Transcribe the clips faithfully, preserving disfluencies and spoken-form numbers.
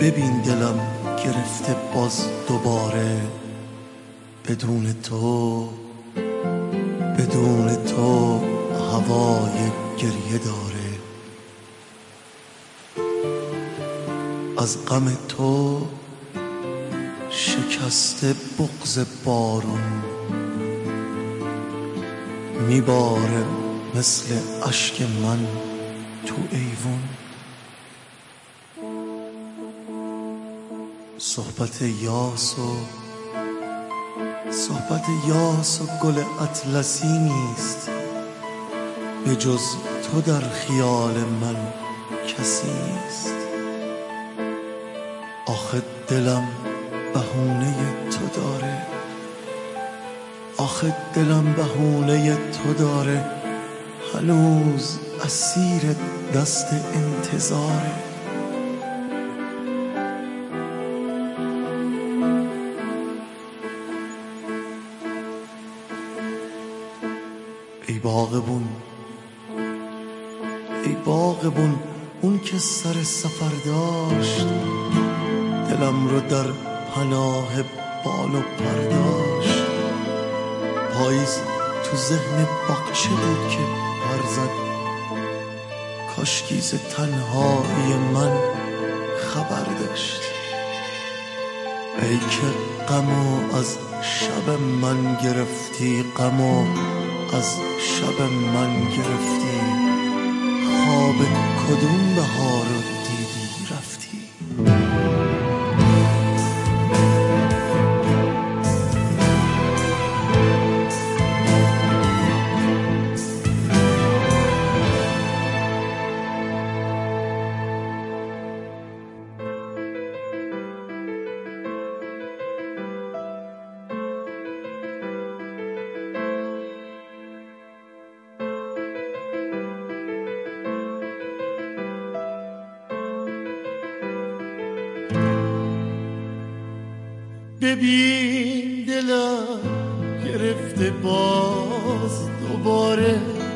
ببین دلم گرفته باز دوباره، بدون تو بدون تو هوای گریه داره. از غم تو شکسته بغض بارون، میباره مثل اشک من تو ایوون. صحبت یاس و صحبت یاس و گل اطلسی نیست، به جز تو در خیال من کسی نیست. آخه دلم بهونه تو داره، آخه دلم بهونه تو داره، هنوز اسیر دست انتظاره. ای باغبون ای باغبون اون که سر سفر داشت، دلم رو در پناه بال و پر داشت. پاییز تو ذهن باغچه بود که پر زد، کاشکی ز تنهایی من خبر داشت. ای که غمو از شب من گرفتی، غمو از شب من گرفتی، خواب کدوم بهار رو دیدی رفتی. ببین دلم گرفته باز دوباره،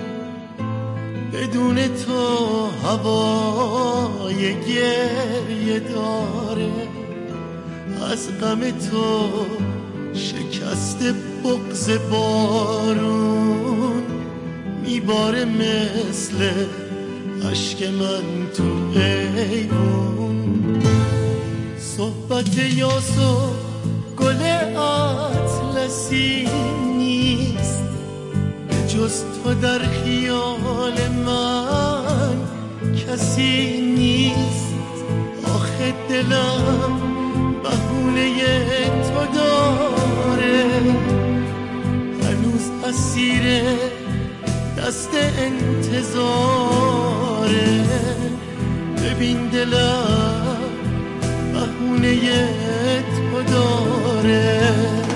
بدون تو هوای گریه داره. از غم تو شکسته بغض بارون، میباره مثل اشک من تو ایوون. صحبت یاسو گل اطلسی نیست، به جز تو در خیال من کسی نیست. آخه دلم بهونه تو داره، هنوز اسیر دست انتظاره. ببین دلم بهونه تو داره.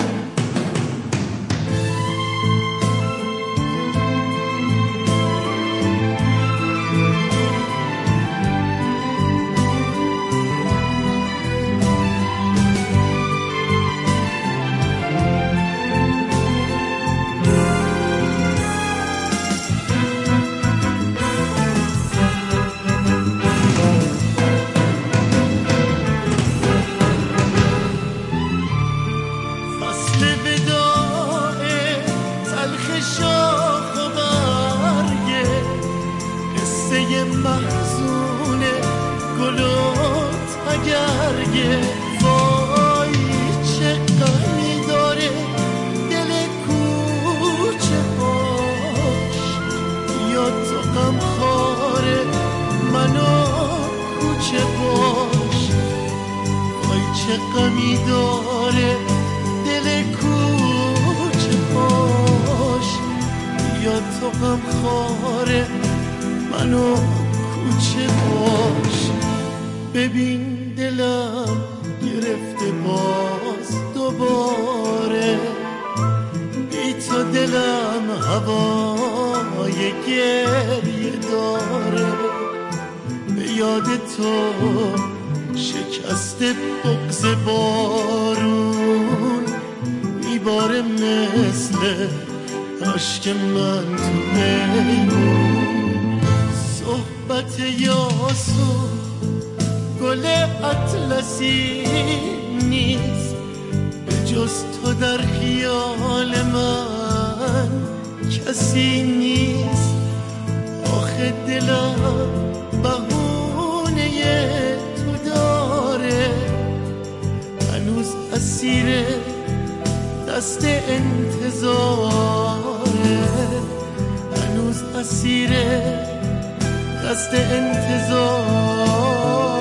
محزون گل و تگرگه، وای چه غمی داره دل کوچه هاش. یا تو غمخواره منو کوچه باش، وای چه غمی داره دل کوچه هاش. یا تو غمخواره منو کوچه باش. ببین دلم گرفته باز دوباره، بی تو دلم هوای گریه داره. به یاد تو شکسته بغض بارون، میباره مثل اشک من تو ایوون. صحبت یاسو گل اطلسی نیست به جز تو در خیال من کسی نیست. آخه دلم بهونه تو داره، هنوز اسیر دست انتظاره، هنوز اسیر دست انتظاره.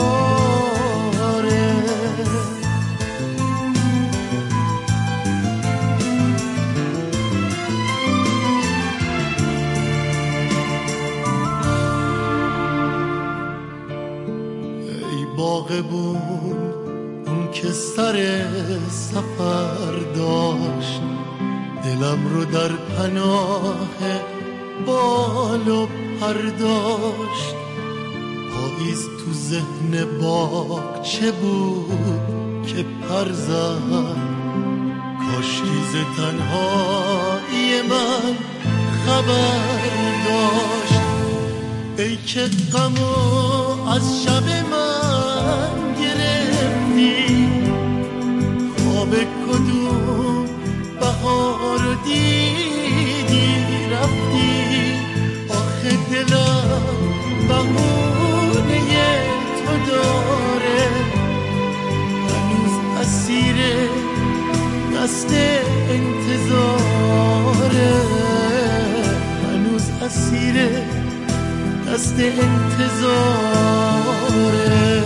ای باغبون اون که سر سفر داشت، دلم رو در پناه بال و پر داشت. پاییز تو ذهن باغچه بود که پر زد، کاشکی ز تنهایی من خبر داشت. ای که غمو از شب من گرفتی، خواب کدوم بهار رو دیدی رفتی. آخه دلم بهونه تو داره، هنوز اسیر دست انتظاره، هنوز اسیر دست انتظاره.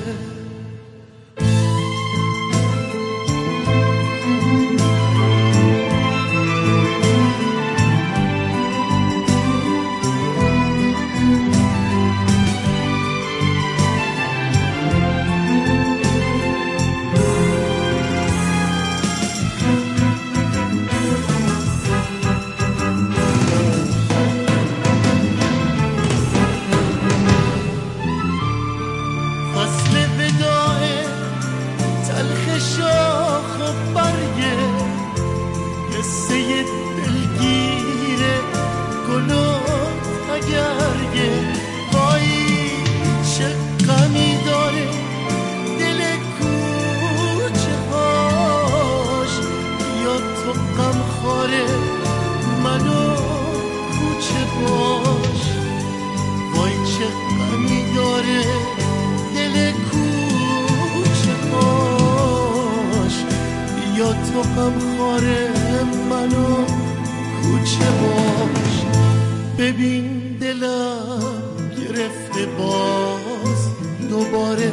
تو غم خاره منو کوچه باش. ببین دلم گرفته باز دوباره،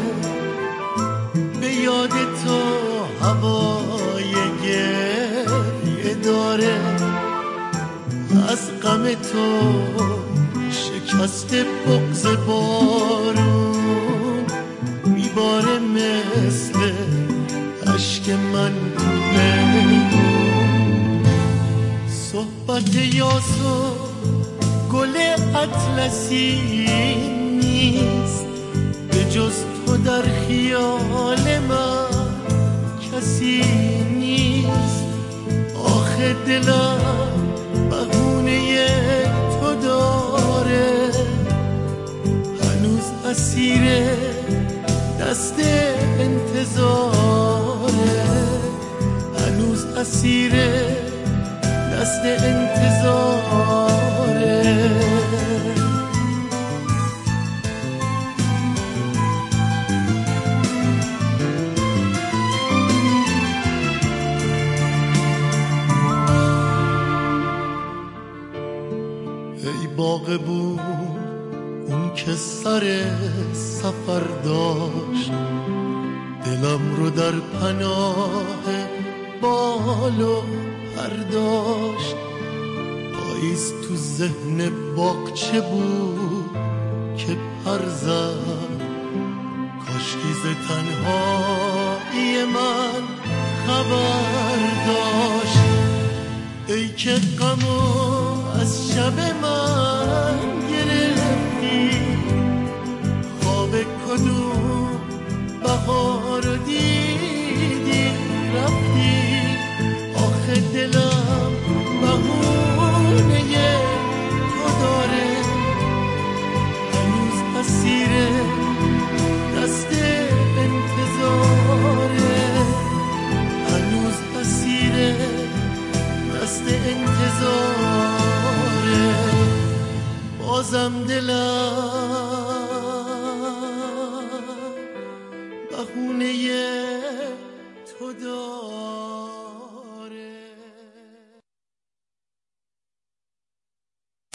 به یاد تو هوای گریه داره. از غم تو شکست بغض بارون میباره مثل عشق من تو میگون. صحبت یاسو گل اطلسی نیست، به جز تو در خیال من کسی نیست. آخه دلم بهونه تو داره، هنوز اسیر دست انتظاره، هنوز اسیر دست انتظاره. ای باغبون اون که سر سفر داشت، دلم رو در پناه بال و پر داشت. پاییز تو ذهن باغچه بود که پر زد، کاشکی ز تنهایی من خبر داشت. ای که غمو از شب من گرفتی، خواب کدوم بهار دیدی رفتی. آخه دلم بهونه تو داره، هنوز اسیر دست بهونه تو داشت.